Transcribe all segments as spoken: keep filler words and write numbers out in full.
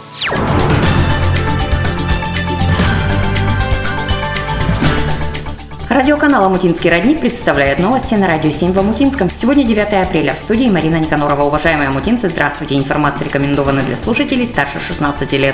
Радиоканал «Омутинский родник» представляет новости на Радио семь в Омутинском. Сегодня девятое апреля. В студии Марина Никанорова. Уважаемые омутинцы, здравствуйте. Информация рекомендована для слушателей старше шестнадцати лет.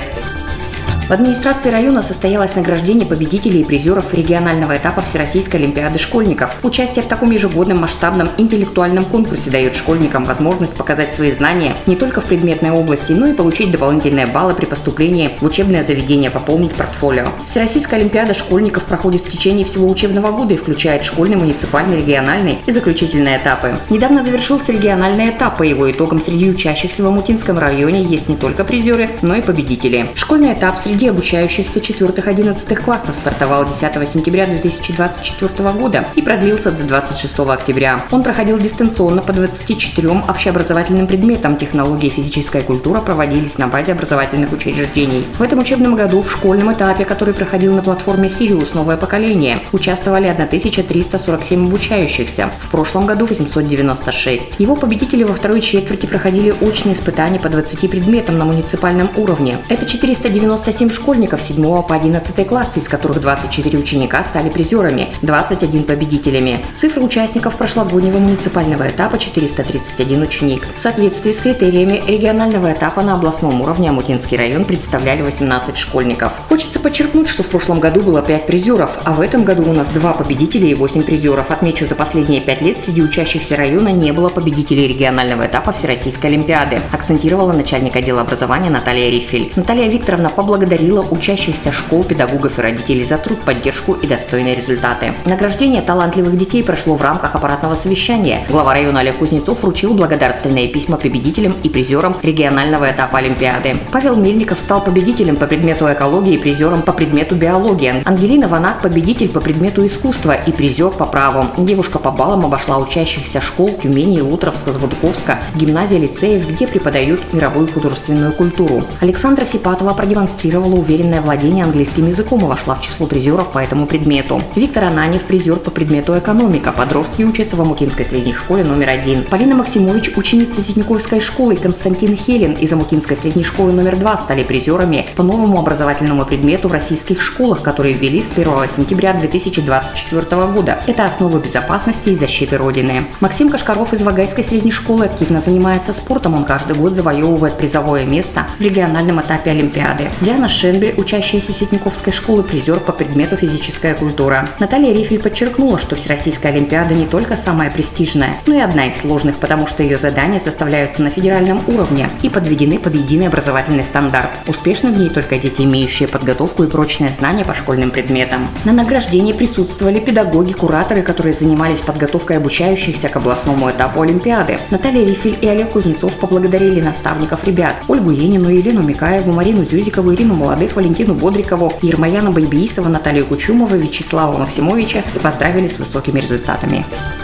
В администрации района состоялось награждение победителей и призеров регионального этапа Всероссийской олимпиады школьников. Участие в таком ежегодном масштабном интеллектуальном конкурсе дает школьникам возможность показать свои знания не только в предметной области, но и получить дополнительные баллы при поступлении в учебное заведение, пополнить портфолио. Всероссийская олимпиада школьников проходит в течение всего учебного года и включает школьный, муниципальный, региональный и заключительные этапы. Недавно завершился региональный этап. По его итогам среди учащихся в Омутинском районе есть не только призеры, но и победители. Школьный этап среди Среди обучающихся четвёртых-одиннадцатых классов стартовал десятого сентября две тысячи двадцать четвёртого года и продлился до двадцать шестого октября. Он проходил дистанционно по двадцати четырем общеобразовательным предметам. Технологии и физическая культура проводились на базе образовательных учреждений. В этом учебном году в школьном этапе, который проходил на платформе «Сириус. Новое поколение», участвовали тысяча триста сорок семь обучающихся. В прошлом году восемьсот девяносто шесть. Его победители во второй четверти проходили очные испытания по двадцати предметам на муниципальном уровне. Это четыреста девяносто семь школьников с седьмого по одиннадцатый класс, из которых двадцать четыре ученика стали призерами, двадцать один победителями. Цифра участников прошлогоднего муниципального этапа – четыреста тридцать один ученик. В соответствии с критериями регионального этапа на областном уровне Омутинский район представляли восемнадцать школьников. Хочется подчеркнуть, что в прошлом году было пять призеров, а в этом году у нас два победителя и восемь призеров. Отмечу, за последние пять лет среди учащихся района не было победителей регионального этапа Всероссийской олимпиады, акцентировала начальник отдела образования Наталья Рифель. Наталья Викторовна поблагодарила учащихся школ, педагогов и родителей за труд, поддержку и достойные результаты. Награждение талантливых детей прошло в рамках аппаратного совещания. Глава района Олег Кузнецов вручил благодарственные письма победителям и призерам регионального этапа Олимпиады. Павел Мельников стал победителем по предмету экологии и призером по предмету биологии. Ангелина Ванак – победитель по предмету искусства и призер по праву. Девушка по баллам обошла учащихся школ Тюмени, Лутровска, Звонковска, гимназии, лицеев, где преподают мировую художественную культуру. Александра Сипатова продемонстрировала уверенное владение английским языком и вошла в число призеров по этому предмету. Виктор Ананьев – призер по предмету экономика. Подростки учатся в Омутинской средней школе номер один. Полина Максимович – ученица Ситниковской школы, и Константин Хелин из Омутинской средней школы номер два стали призерами по новому образовательному предмету в российских школах, которые ввели с первого сентября две тысячи двадцать четвёртого года. Это основы безопасности и защиты Родины. Максим Кашкаров из Вагайской средней школы активно занимается спортом. Он каждый год завоевывает призовое место в региональном этапе Олимпиады. Диана Шенбель, учащаяся Ситниковской школы, призер по предмету физическая культура. Наталья Рифель подчеркнула, что Всероссийская олимпиада не только самая престижная, но и одна из сложных, потому что ее задания составляются на федеральном уровне и подведены под единый образовательный стандарт. Успешны в ней только дети, имеющие подготовку и прочные знания по школьным предметам. На награждении присутствовали педагоги, кураторы, которые занимались подготовкой обучающихся к областному этапу Олимпиады. Наталья Рифель и Олег Кузнецов поблагодарили наставников ребят: Ольгу Енину, Елену Микаеву, Марину Зюзикову, Ирину Молодых, Валентину Бодрикову, Ермояна Байбиисова, Наталью Кучумову, Вячеслава Максимовича и поздравили с высокими результатами.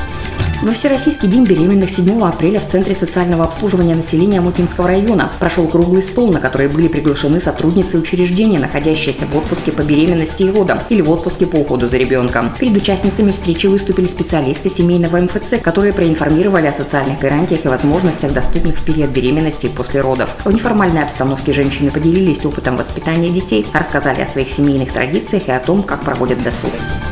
Во Всероссийский день беременных седьмого апреля в Центре социального обслуживания населения Омутинского района прошел круглый стол, на который были приглашены сотрудницы учреждения, находящиеся в отпуске по беременности и родам или в отпуске по уходу за ребенком. Перед участницами встречи выступили специалисты семейного эм эф цэ, которые проинформировали о социальных гарантиях и возможностях, доступных в период беременности и после родов. В неформальной обстановке женщины поделились опытом воспитания детей, рассказали о своих семейных традициях и о том, как проводят досуг.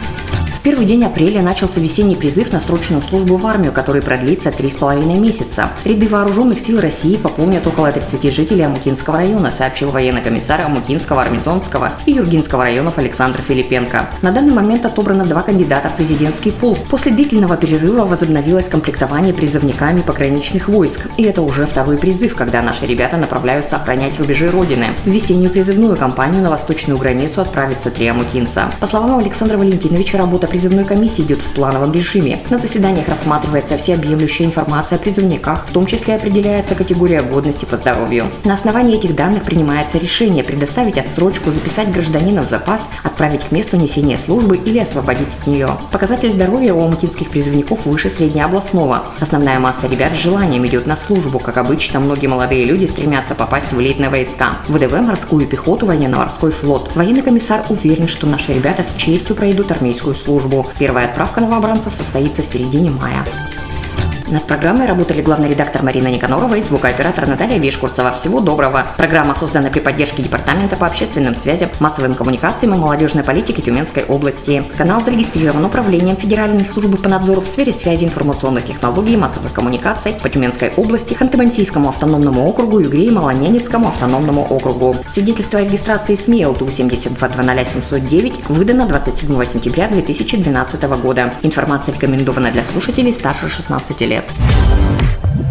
В первый день апреля начался весенний призыв на срочную службу в армию, который продлится три с половиной месяца. Ряды вооруженных сил России пополнят около тридцати жителей Омутинского района, сообщил военный комиссар Омутинского, Армизонского и Юргинского районов Александр Филипенко. На данный момент отобрано два кандидата в президентский полк. После длительного перерыва возобновилось комплектование призывниками пограничных войск. И это уже второй призыв, когда наши ребята направляются охранять рубежи Родины. В весеннюю призывную кампанию на восточную границу отправится три омутинца. По словам Александра Валентиновича, работа призывной комиссии идет в плановом режиме. На заседаниях рассматривается всеобъемлющая информация о призывниках, в том числе определяется категория годности по здоровью. На основании этих данных принимается решение предоставить отсрочку, записать гражданина в запас, отправить к месту несения службы или освободить от нее. Показатель здоровья у омутинских призывников выше среднеобластного. Основная масса ребят с желанием идет на службу. Как обычно, многие молодые люди стремятся попасть в элитные войска, в вэ дэ вэ, морскую пехоту, военно-морской флот. Военный комиссар уверен, что наши ребята с честью пройдут армейскую службу. Первая отправка новобранцев состоится в середине мая. Над программой работали главный редактор Марина Никанорова и звукооператор Наталья Вишкурцева. Всего доброго. Программа создана при поддержке Департамента по общественным связям, массовым коммуникациям и молодежной политике Тюменской области. Канал зарегистрирован Управлением Федеральной службы по надзору в сфере связи, информационных технологий и массовых коммуникаций по Тюменской области, Ханты-Мансийскому автономному округу, Югре и Малоненецкому автономному округу. Свидетельство о регистрации СМИ эл ту семьдесят два двадцать семьсот девять выдано двадцать седьмого сентября две тысячи двенадцатого года. Информация рекомендована для слушателей старше шестнадцати лет.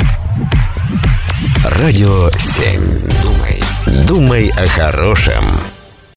Радио семь. Думай, думай о хорошем.